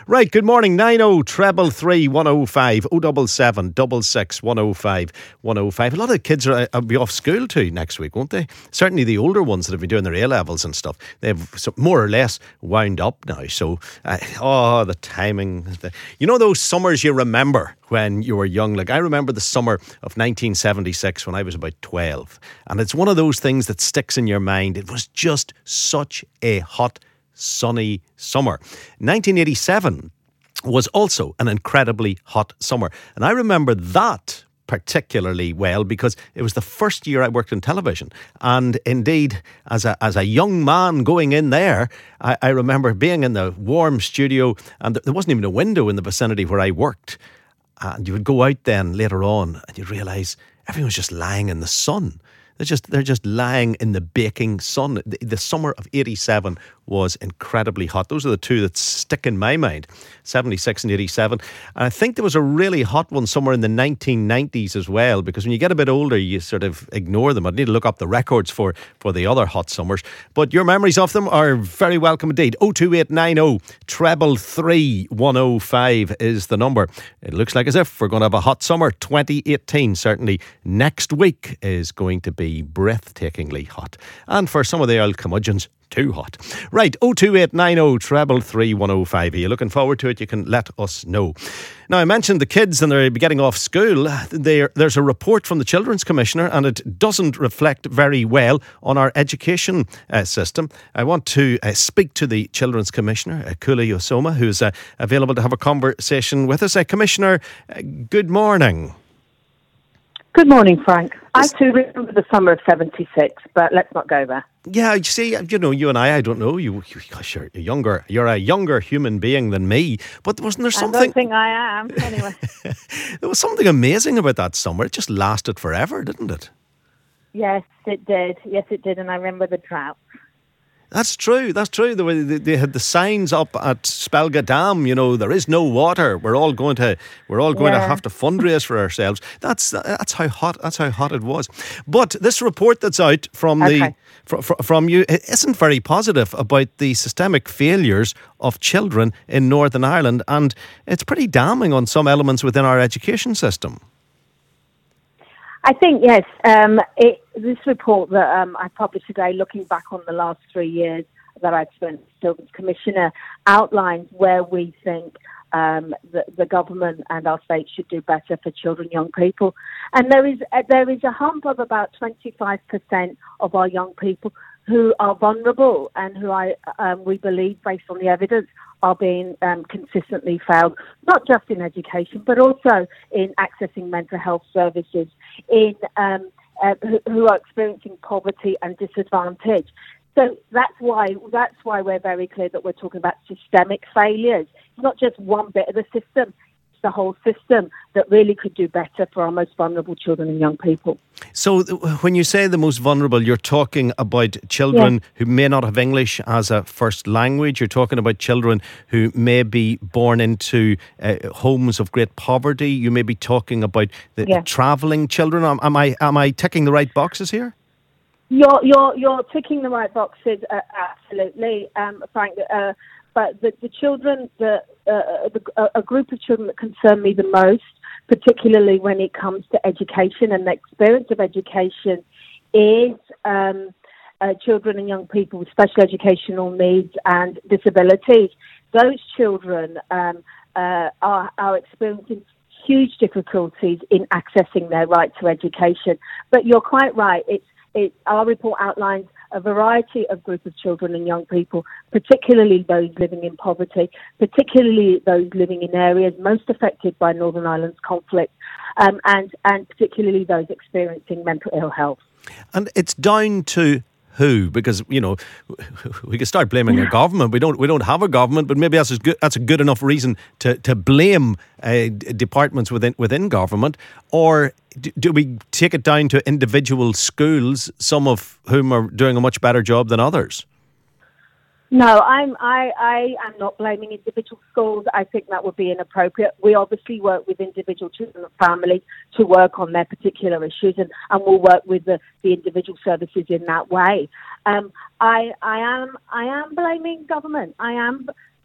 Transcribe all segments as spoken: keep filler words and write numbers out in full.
Right, good morning. nine oh treble three one oh five oh double seven double six one oh five one oh five. A lot of kids are will be off school too next week, won't they? Certainly the older ones that have been doing their A levels and stuff, they've more or less wound up now. So, uh, oh, the timing. The, you know those summers you remember when you were young? Like I remember the summer of nineteen seventy-six when I was about twelve, and it's one of those things that sticks in your mind. It was just such a hot, sunny summer. nineteen eighty-seven was also an incredibly hot summer, and I remember that particularly well because it was the first year I worked in television, and indeed as a as a young man going in there, I, I remember being in the warm studio, and there wasn't even a window in the vicinity where I worked, and you would go out then later on and you'd realise everyone was just lying in the sun. They're just they're just lying in the baking sun. The, the summer of eighty-seven was incredibly hot. Those are the two that stick in my mind, seventy-six and eighty-seven. And I think there was a really hot one somewhere in the nineteen nineties as well, because when you get a bit older, you sort of ignore them. I'd need to look up the records for, for the other hot summers. But your memories of them are very welcome indeed. oh two eight nine oh treble three one oh five is the number. It looks like as if we're going to have a hot summer. twenty eighteen, certainly next week, is going to be breathtakingly hot. And for some of the old curmudgeons, too hot. Right, oh two eight nine oh treble three one oh five. Are you looking forward to it? You can let us know. Now, I mentioned the kids and they're getting off school. There, there's a report from the Children's Commissioner, and it doesn't reflect very well on our education uh, system. I want to uh, speak to the Children's Commissioner, uh, Kula Yosoma, who's uh, available to have a conversation with us. Uh, Commissioner, uh, good morning. Good morning, Frank. I too remember the summer of seventy-six, but let's not go there. Yeah, you see, you know, you and I, I don't know, you, you gosh, you're a younger, you're a younger human being than me, but wasn't there something... I don't think I am, anyway. There was something amazing about that summer. It just lasted forever, didn't it? Yes, it did. Yes, it did, and I remember the drought. That's true, that's true. They, they had the signs up at Spelga Dam, you know, there is no water. We're all going to we're all going yeah. to have to fundraise for ourselves. That's that's how hot that's how hot it was. But this report that's out from okay. the from, from you isn't very positive about the systemic failures of children in Northern Ireland, and it's pretty damning on some elements within our education system. I think, yes, um, it, this report that um, I published today, looking back on the last three years that I've spent as Children's Commissioner, outlines where we think um, the, the government and our state should do better for children and young people. And there is, uh, there is a hump of about twenty-five percent of our young people who are vulnerable and who I um, we believe, based on the evidence, are being um, consistently failed, not just in education, but also in accessing mental health services, in um, uh, who, who are experiencing poverty and disadvantage. So that's why that's why we're very clear that we're talking about systemic failures. It's not just one bit of the system. The whole system that really could do better for our most vulnerable children and young people. So when you say the most vulnerable, you're talking about children yeah. who may not have English as a first language. You're talking about children who may be born into uh, homes of great poverty. You may be talking about the, yeah. the travelling children. Am, am I am I ticking the right boxes here? You're you're you're ticking the right boxes, uh, absolutely, um, Frank. Uh, But the, the children, the, uh, the uh, a group of children that concern me the most, particularly when it comes to education and the experience of education, is um, uh, children and young people with special educational needs and disabilities. Those children um, uh, are, are experiencing huge difficulties in accessing their right to education. But you're quite right. It's it, our report outlines a variety of groups of children and young people, particularly those living in poverty, particularly those living in areas most affected by Northern Ireland's conflict, um, and, and particularly those experiencing mental ill health. And it's down to who? Because, you know, we could start blaming a government. We don't we don't have a government, but maybe that's a good, that's a good enough reason to, to blame uh, departments within within government. Or do, do we take it down to individual schools, some of whom are doing a much better job than others? No, I'm, I, I am not blaming individual schools. I think that would be inappropriate. We obviously work with individual children and families to work on their particular issues, and, and we'll work with the, the individual services in that way. Um, I, I am I am blaming government. I am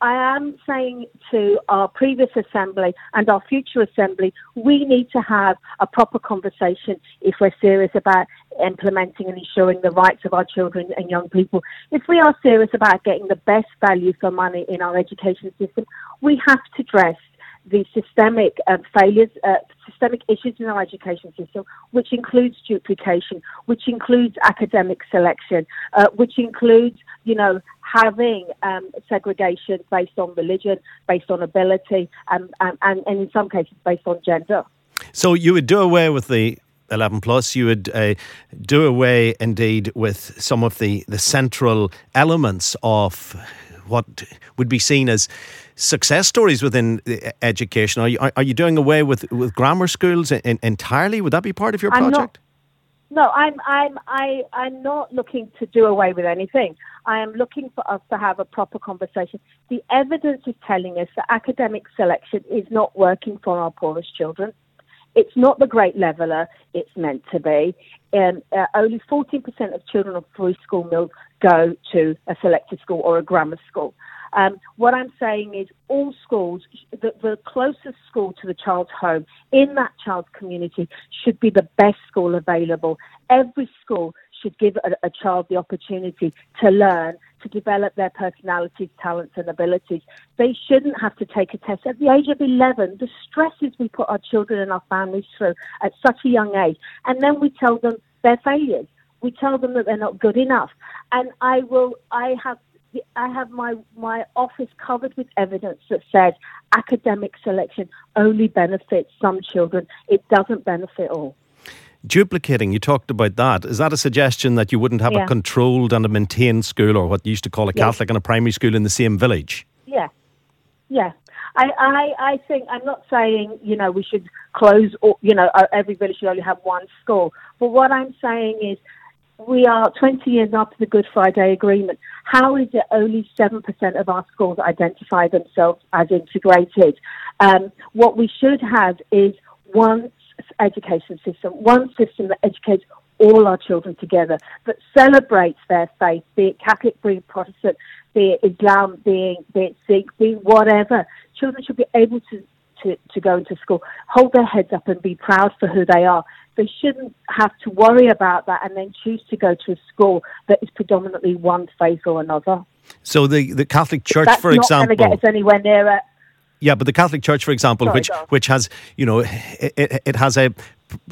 I am saying to our previous assembly and our future assembly, we need to have a proper conversation if we're serious about implementing and ensuring the rights of our children and young people. If we are serious about getting the best value for money in our education system, we have to address the systemic uh, failures, uh, systemic issues in our education system, which includes duplication, which includes academic selection, uh, which includes, you know, having um, segregation based on religion, based on ability, and, and, and in some cases based on gender. So you would do away with the eleven plus, you would uh, do away indeed with some of the, the central elements of what would be seen as success stories within education. Are you, are you doing away with, with grammar schools in, entirely? Would that be part of your project? I'm not, no, I'm I'm I I'm not looking to do away with anything. I am looking for us to have a proper conversation. The evidence is telling us that academic selection is not working for our poorest children. It's not the great leveller it's meant to be. Um, uh, only fourteen percent of children on free school meals go to a selected school or a grammar school. Um, what I'm saying is all schools, the, the closest school to the child's home in that child's community should be the best school available. Every school should give a, a child the opportunity to learn, to develop their personalities, talents and abilities. They shouldn't have to take a test. At the age of eleven, the stresses we put our children and our families through at such a young age, and then we tell them they're failures. We tell them that they're not good enough. And I will, I have I have my, my office covered with evidence that says academic selection only benefits some children. It doesn't benefit all. Duplicating, you talked about that. Is that a suggestion that you wouldn't have yeah. a controlled and a maintained school, or what you used to call a yes. Catholic and a primary school in the same village? Yeah, yeah. I, I, I think, I'm not saying, you know, we should close, or, you know, every village should only have one school. But what I'm saying is, we are twenty years after the Good Friday Agreement. How is it only seven percent of our schools identify themselves as integrated? Um, what we should have is one education system, one system that educates all our children together, that celebrates their faith, be it Catholic, be it Protestant, be it Islam, be it, be it Sikh, be it whatever. Children should be able to, to, to go into school, hold their heads up and be proud for who they are. They shouldn't have to worry about that and then choose to go to a school that is predominantly one faith or another. So the, the Catholic Church, That's for example... That's not going to get us anywhere near it. Yeah, but the Catholic Church, for example, Sorry, which which has, you know, it, it, it has a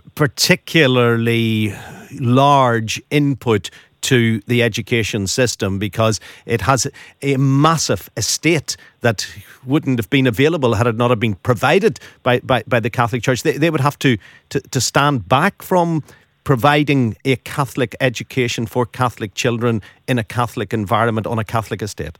particularly large input to the education system because it has a massive estate that wouldn't have been available had it not have been provided by, by, by the Catholic Church. They, they would have to, to, to stand back from providing a Catholic education for Catholic children in a Catholic environment on a Catholic estate.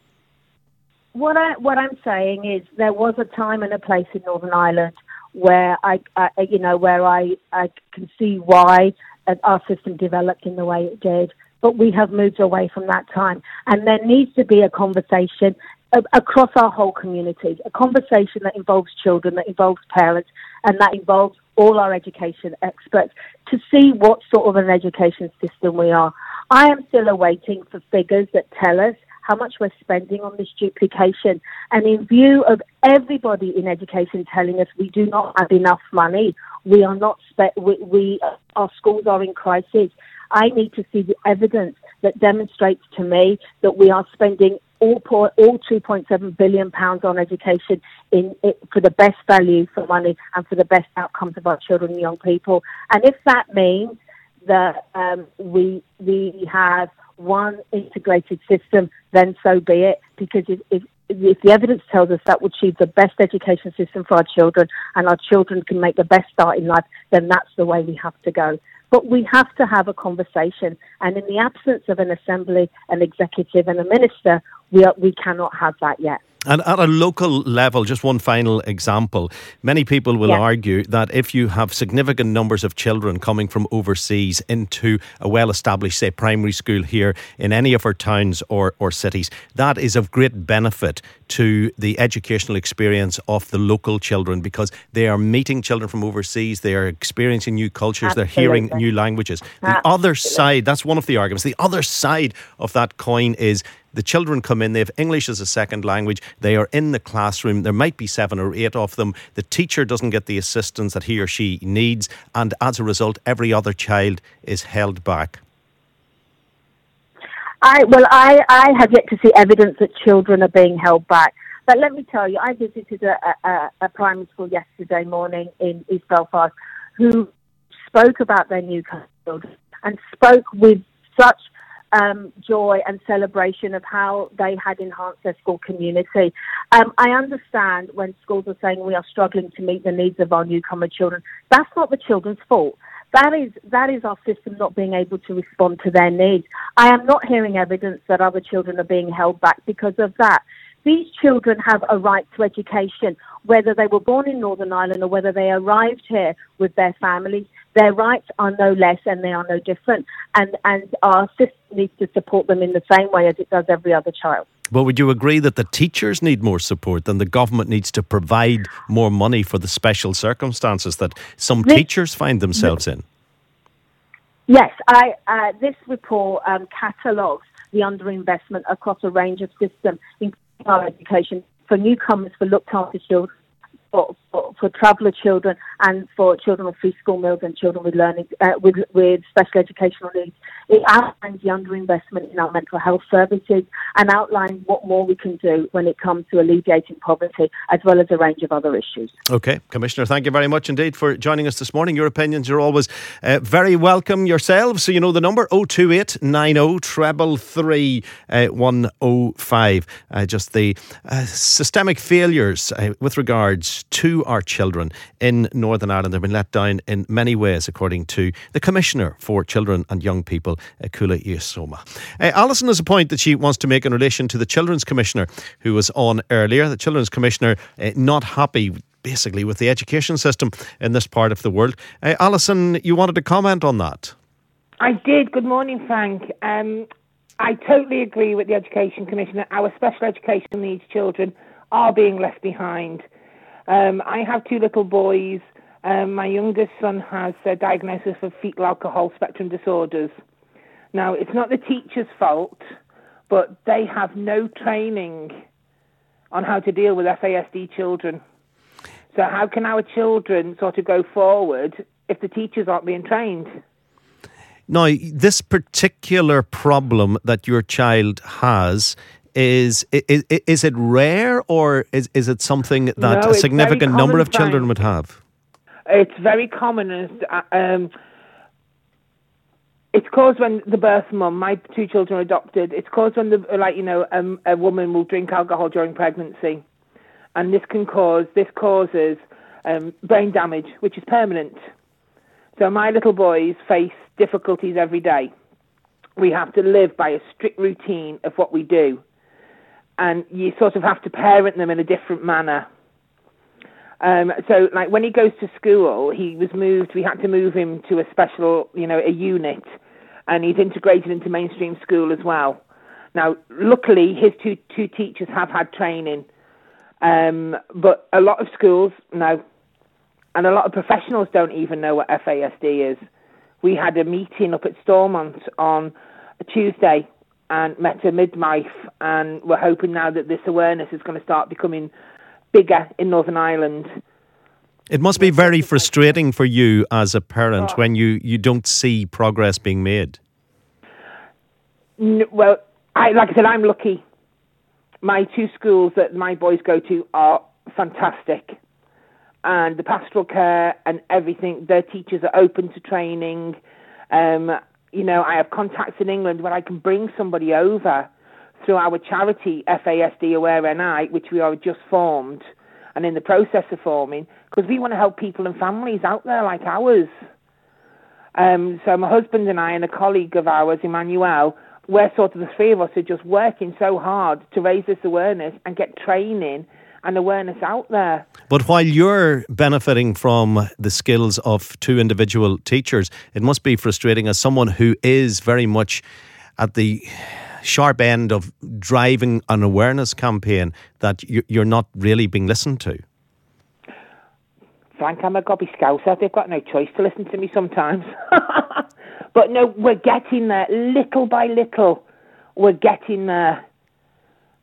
What I what I'm saying is there was a time and a place in Northern Ireland where I, I you know where I, I can see why our system developed in the way it did, but we have moved away from that time, and there needs to be a conversation across our whole community, a conversation that involves children, that involves parents, and that involves all our education experts to see what sort of an education system we are. I am still awaiting for figures that tell us how much we're spending on this duplication. And in view of everybody in education telling us we do not have enough money, we are not, spe- we, we our schools are in crisis, I need to see the evidence that demonstrates to me that we are spending all, po- all two point seven billion pounds on education in it, for the best value for money and for the best outcomes of our children and young people. And if that means that um, we we have one integrated system, then so be it, because if, if, if the evidence tells us that will achieve the best education system for our children and our children can make the best start in life, then that's the way we have to go. But we have to have a conversation, and in the absence of an assembly, an executive and a minister, we are, we cannot have that yet. And at a local level, just one final example, many people will yeah. argue that if you have significant numbers of children coming from overseas into a well-established, say, primary school here in any of our towns or, or cities, that is of great benefit to the educational experience of the local children because they are meeting children from overseas, they are experiencing new cultures, Absolutely. They're hearing new languages. The Absolutely. other side, that's one of the arguments, the other side of that coin is The children come in, they have English as a second language, they are in the classroom, there might be seven or eight of them, the teacher doesn't get the assistance that he or she needs, and as a result, every other child is held back. I well, I, I have yet to see evidence that children are being held back. But let me tell you, I visited a, a, a primary school yesterday morning in East Belfast who spoke about their new children and spoke with such um, joy and celebration of how they had enhanced their school community. Um, I understand when schools are saying we are struggling to meet the needs of our newcomer children. That's not the children's fault. That is that is our system not being able to respond to their needs. I am not hearing evidence that other children are being held back because of that. These children have a right to education, whether they were born in Northern Ireland or whether they arrived here with their families. Their rights are no less and they are no different. And, and our system needs to support them in the same way as it does every other child. But would you agree that the teachers need more support and the government needs to provide more money for the special circumstances that some this, teachers find themselves this, in? Yes, I, uh, this report um, catalogues the underinvestment across a range of systems, including our education, for newcomers, for looked after children, for, for, for traveller children, and for children on free school meals and children with learning uh, with with special educational needs. It outlines the underinvestment in our mental health services and outlines what more we can do when it comes to alleviating poverty, as well as a range of other issues. Okay, Commissioner, thank you very much indeed for joining us this morning. Your opinions are always uh, very welcome yourselves. So you know the number, oh two eight nine oh three three three one oh five. Uh, just the uh, systemic failures uh, with regards to our children in Northern Ireland have been let down in many ways, according to the Commissioner for Children and Young People, uh, Kula Iosoma. Uh, Alison has a point that she wants to make in relation to the Children's Commissioner who was on earlier. The Children's Commissioner uh, not happy basically with the education system in this part of the world. Uh, Alison, you wanted to comment on that? I did. Good morning, Frank. Um, I totally agree with the Education Commissioner. Our special education needs children are being left behind. Um, I have two little boys. Um, my youngest son has a diagnosis of fetal alcohol spectrum disorders. Now, it's not the teacher's fault, but they have no training on how to deal with F A S D children. So how can our children sort of go forward if the teachers aren't being trained? Now, this particular problem that your child has, is is, is it rare or is, is it something that no, a significant number of children Frank. would have? It's very common. And, um, it's caused when the birth mum, my two children are adopted, it's caused when, the, like, you know, um, a woman will drink alcohol during pregnancy. And this can cause, this causes um, brain damage, which is permanent. So my little boys face difficulties every day. We have to live by a strict routine of what we do. And you sort of have to parent them in a different manner. Um, so, like, when he goes to school, he was moved, we had to move him to a special, you know, a unit, and he's integrated into mainstream school as well. Now, luckily, his two two teachers have had training, um, but a lot of schools, no, and a lot of professionals don't even know what F A S D is. We had a meeting up at Stormont on a Tuesday and met a midwife, and we're hoping now that this awareness is going to start becoming bigger in Northern Ireland. It must be very frustrating for you as a parent oh. when you, you don't see progress being made. N- well, I, like I said, I'm lucky. My two schools that my boys go to are fantastic. And the pastoral care and everything, their teachers are open to training. Um, you know, I have contacts in England where I can bring somebody over through our charity, F A S D Aware N I, which we are just formed and in the process of forming, because we want to help people and families out there like ours. Um, so my husband and I and a colleague of ours, Emmanuel, we're sort of the three of us are just working so hard to raise this awareness and get training and awareness out there. But while you're benefiting from the skills of two individual teachers, it must be frustrating as someone who is very much at the sharp end of driving an awareness campaign that you're not really being listened to. Frank, I'm a gobby scouser. They've got no choice to listen to me sometimes. But no, we're getting there. Little by little, we're getting there.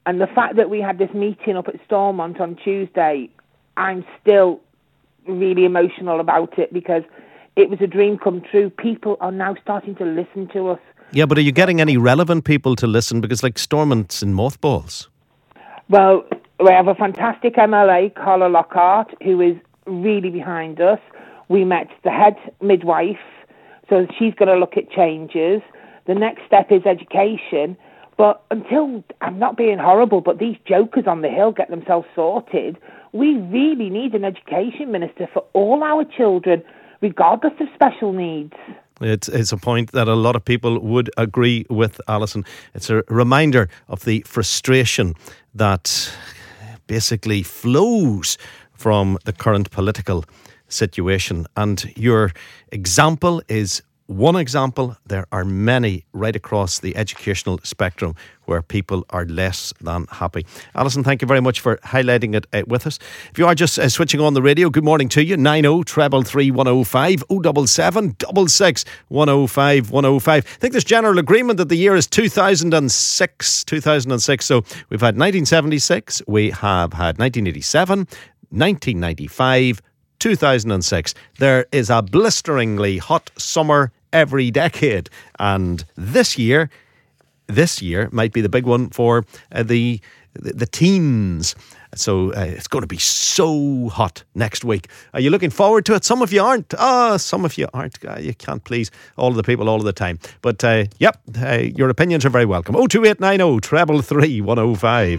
And the fact that we had this meeting up at Stormont on Tuesday, I'm still really emotional about it because it was a dream come true. People are now starting to listen to us. Yeah, but are you getting any relevant people to listen? Because like Stormont's in mothballs. Well, we have a fantastic M L A, Carla Lockhart, who is really behind us. We met the head midwife, so she's going to look at changes. The next step is education. But until, I'm not being horrible, but these jokers on the Hill get themselves sorted, we really need an education minister for all our children, regardless of special needs. It's, it's a point that a lot of people would agree with, Alison. It's a reminder of the frustration that basically flows from the current political situation. And your example is one example. There are many right across the educational spectrum where people are less than happy. Alison, thank you very much for highlighting it uh, with us. If you are just uh, switching on the radio, good morning to you. nine oh, three three, one oh five, oh seven seven, six six, one oh five, one oh five. I think there's general agreement that the year is two thousand six. two thousand six. So we've had nineteen seventy-six, we have had nineteen eighty-seven, nineteen ninety-five, two thousand six. There is a blisteringly hot summer every decade, and this year this year might be the big one for uh, the, the the teens. So uh, it's going to be so hot next week. Are you looking forward to it? Some of you aren't. Ah, oh, some of you aren't. Uh, you can't please all of the people all of the time. But uh, yep, uh, your opinions are very welcome. oh two eight nine oh, three three, one oh five.